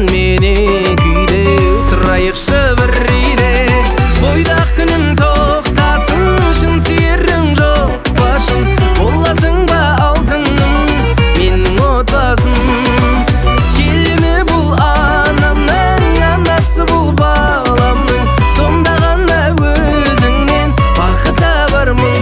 meni kүйde Тұрайықшы бір үйде Бойдақ күнім тоқтасын Шын сүйерің жоқ башын Боласың ба алтыным Менің отбасым Келіні бұл анамның Анасы бұл баламның Сонда ғана өзіңнен бақыт табармын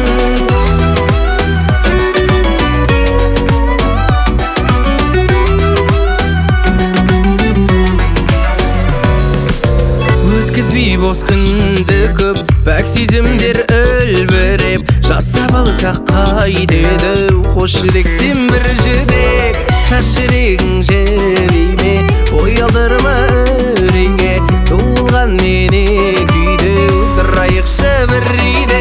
Өткізбей бос күнді көп Пәк сезімдер үлбіреп Жасап алсақ қайтеді Қош жүректен бір жүрек Тас жүрегің жерейме Бой алдырма үрейге Туылған мені күйде Тұрайықшы бір үйде